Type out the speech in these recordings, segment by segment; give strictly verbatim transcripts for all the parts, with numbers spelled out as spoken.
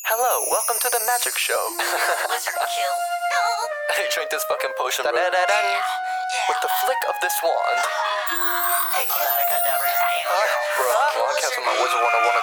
Hello, welcome to the magic show. Wizard kill. I drank this fucking potion bro. With the flick of this wand. Bro, I want to cancel my Wizard one oh one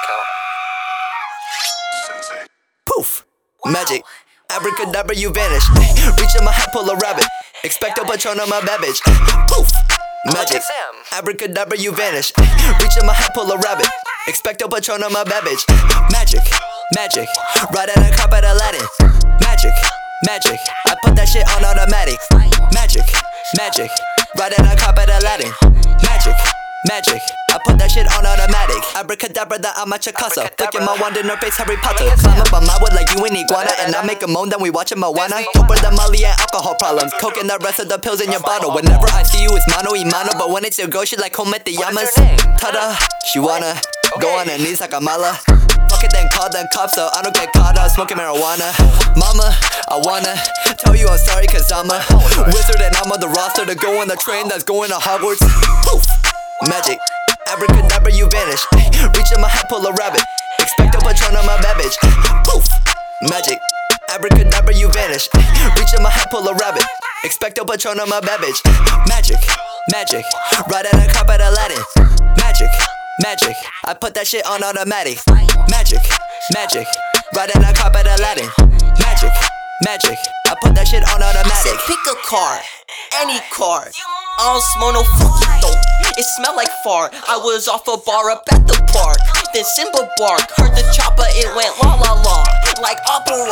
account. Poof! Wow. Magic. Abracadabra, you vanish. Reach in my hat, pull a rabbit. Expecto Patronum, my bad bitch. Poof! Magic. Abracadabra, you vanish. Reach in my hat, pull a rabbit. Expecto Patronum, my bad bitch. Magic. Magic. Right at a cop at Aladdin. Magic. Magic. I put that shit on automatic. Magic. Magic. Right at a cop at Aladdin. Magic. Magic. I put that shit on automatic. Abracadabra, that I'm at your casa. Flicking my wand in her face, Harry Potter. Climb up on my wood like you and iguana. And I make a moan, then we watchin' Moana. Over the Molly and alcohol problems. Coke and the rest of the pills in your bottle. Whenever I see you, it's mano y mano. But when it's your girl, she like home at the Yamas. Ta-da, she wanna go on her knees like a mala. Fuck it, then call them cops, so I don't get caught out smoking marijuana. Mama, I wanna tell you I'm sorry, cause I'm a wizard and I'm on the roster to go on the train that's going to Hogwarts. Poof! Magic. Abracadabra, you vanish. Reach in my hat, pull a rabbit. Expecto Patronum, my bad bitch. Poof! Magic. Abracadabra, you vanish. Reach in my hat, pull a rabbit. Expecto Patronum, my bad bitch. Magic. Magic. Right at a cop at Aladdin. Magic. Magic. I put that shit on automatic. Magic. Magic. Right at a cop at Aladdin. Magic. Magic. I put that shit on automatic. Said pick a card, any card. I don't smell no fucking dope. It smelled like fart. I was off a bar up at the park. Then Simba bark. Heard the chopper, it went la la la, like opera.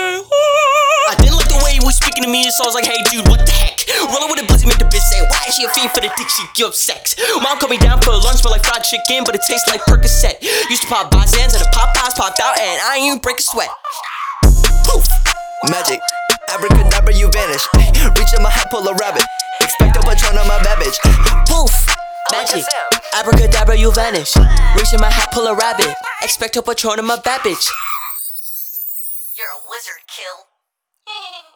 I didn't like the way he was speaking to me, so I was like, hey dude, what the heck? Rollin' with a blizzy, make the bitch say, why is she a fiend for the dick? She gives sex. Mom called me down for lunch, smell like fried chicken, but it tastes like Percocet. Used to pop Bazans and the Popeyes popped out, and I ain't even break a sweat. Poof! Magic. Abracadabra, you vanish. Reach in my hat, pull a rabbit. Expecto Patronum, my bad bitch. Poof! Magic. Abracadabra, you vanish. Reach in my hat, pull a rabbit. Expecto Patronum, my bad bitch. You're a wizard kill.